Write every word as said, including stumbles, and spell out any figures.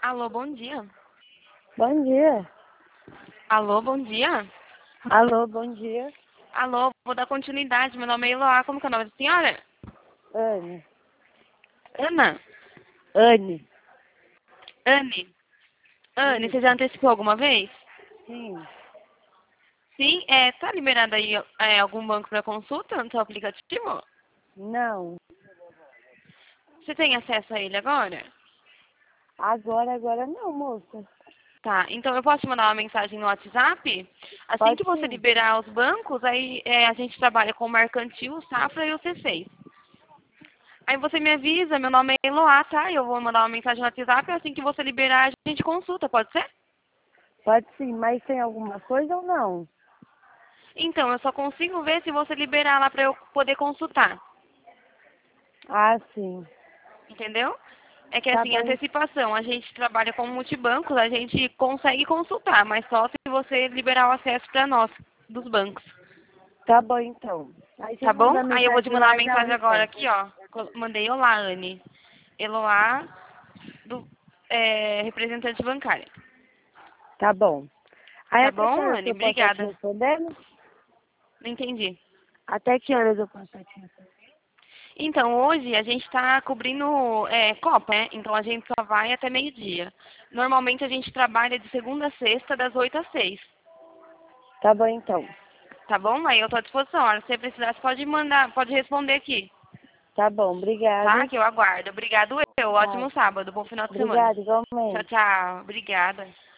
Alô, bom dia. Bom dia. Alô, bom dia. Alô, bom dia. Alô, vou dar continuidade. Meu nome é Eloá. Como que é o nome da senhora? Anne. Ana. Anne. Anne. Anne, você Isso. já antecipou alguma vez? Sim. Sim, é, tá liberado aí é, algum banco para consulta no seu aplicativo? Não. Você tem acesso a ele agora? Agora, agora não, moça. Tá, então eu posso te mandar uma mensagem no WhatsApp? Assim Pode que você sim. liberar os bancos, aí é, a gente trabalha com o Mercantil, o Safra e o C seis. Aí você me avisa, meu nome é Eloá, tá? Eu vou mandar uma mensagem no WhatsApp, assim que você liberar, a gente consulta, pode ser? Pode sim, mas tem alguma coisa ou não? Então, eu só consigo ver se você liberar lá para eu poder consultar, Ah, sim. entendeu? É que Tá assim, bom. antecipação, a gente trabalha com multibancos, a gente consegue consultar, mas só se você liberar o acesso para nós, dos bancos. Tá bom, então. Aí você Tá manda bom? a Aí eu vou te mensagem mandar uma lá e dá a mensagem agora resposta. aqui, ó. Col- Mandei olá, Anne. Eloá, do, é, representante bancária. Tá bom. Aí Tá até que bom, horas Anne? eu posso estar te Obrigada. respondendo? Não entendi. Até que horas eu posso estar te respondendo? Então, hoje a gente está cobrindo é, Copa, né? Então a gente só vai até meio-dia. Normalmente a gente trabalha de segunda a sexta, das oito às seis. Tá bom, então. Tá bom? Aí eu tô à disposição. Se você precisar, você pode mandar, pode responder aqui. Tá bom, Tá? obrigada. Que eu aguardo. Obrigado eu. Tá. Ótimo sábado. Bom final de semana. Obrigada, Tchau, igualmente. tchau. Obrigada.